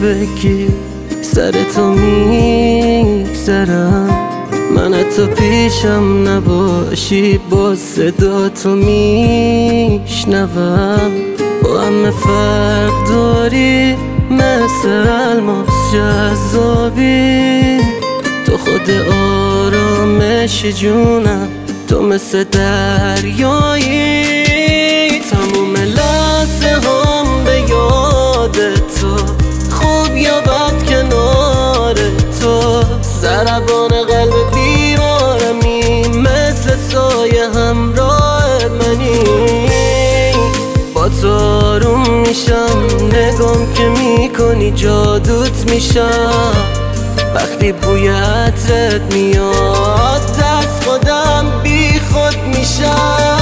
بگی سرتو میگذرم، من حتی پیشم نباشی با صدا تو میشنوم. با همه فرق داری، مثل الماس جذابی، تو خود آرامشی جونم، تو مثل دریایی. تموم لحظه هم به یاد تو، خوب یا بد کنار تو، ضربان قلب بیمارمی، مثل سایه همراه منی. با تو آروم میشم، نگام که میکنی جادوت میشم. وقتی بوی عطرت میاد، دست خودم بی خود میشم.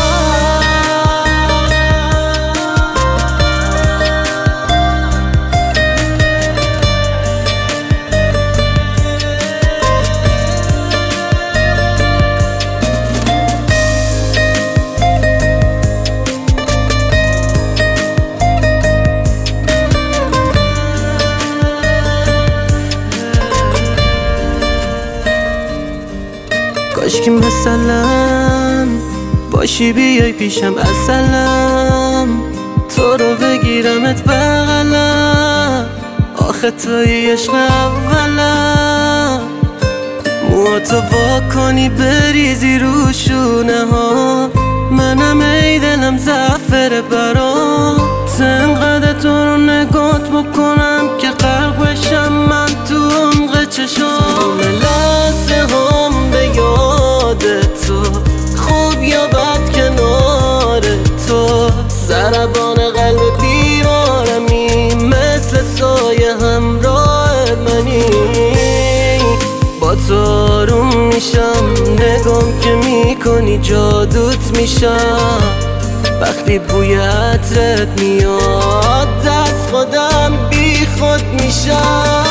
کاشکی مثلا باشی بیای پیشم اصلم، تو رو بگیرمت بغلم، آخه توی عشق اولم. موهاتو وا کنی بریزی رو شونه ها، منم ای دلم زعفر برام. انقدر تو رو نگات بکنم که غرق بشم من تو عمق چشام. لحظه هم به یاد تو، خوب یا بد کنار تو، ضربان قلب بیمارمی، مثل سایه همراه منی. با تو آروم میشم، نگام که میکنی جادوت میشم. وقتی بوی عطرت میاد، دست خودم بی خود میشم.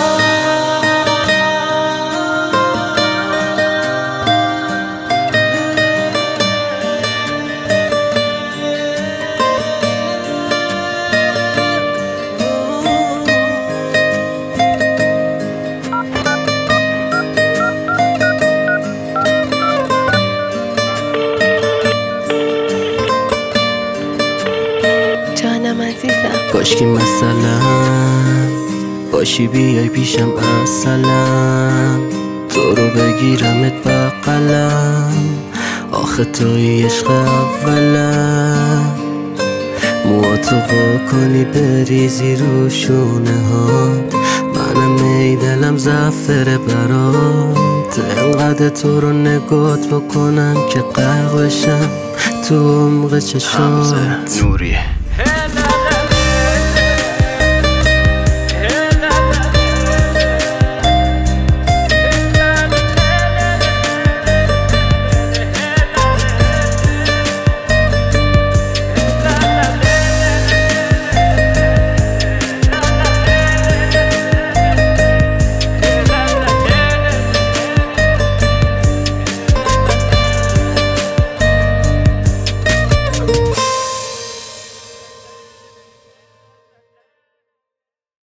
کاشکی مثلا باشی بیای پیشم اصلم، تو رو بگیرمت بغلم، آخه توی عشق اولم. موهاتو وا کنی بریزی رو شونه ها، منم ای دلم زعفر برات. انقدر تو رو نگات بکنم که غرق بشم تو عمق چشات. حمزه نوری.